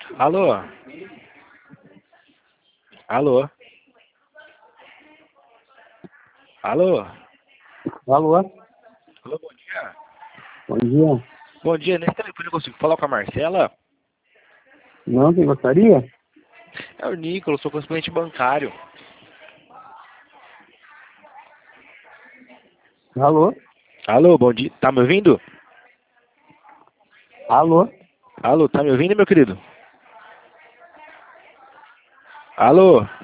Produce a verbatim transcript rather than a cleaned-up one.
Alô? Alô? Alô? Alô? Alô, bom dia. Bom dia. Bom dia, nesse telefone eu consigo falar com a Marcela? Não, quem gostaria? É o Nicolas, sou correspondente bancário. Alô? Alô, bom dia. Tá me ouvindo? Alô? Alô, tá me ouvindo, meu querido? Alô?